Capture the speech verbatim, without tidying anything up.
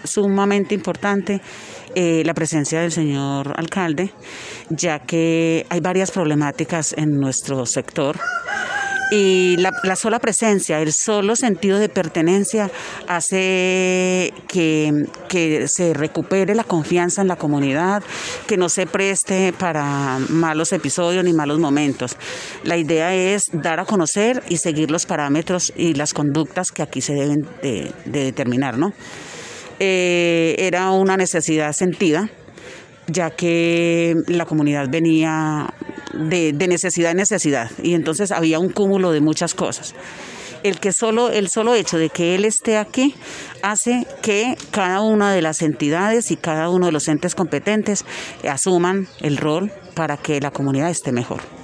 sumamente importante eh, la presencia del señor alcalde, ya que hay varias problemáticas en nuestro sector. Y la, la sola presencia, el solo sentido de pertenencia hace que, que se recupere la confianza en la comunidad, que no se preste para malos episodios ni malos momentos. La idea es dar a conocer y seguir los parámetros y las conductas que aquí se deben de, de determinar, ¿no? Eh, era una necesidad sentida, ya que la comunidad venía de, de necesidad en necesidad y entonces había un cúmulo de muchas cosas. El que solo, el solo hecho de que él esté aquí hace que cada una de las entidades y cada uno de los entes competentes asuman el rol para que la comunidad esté mejor.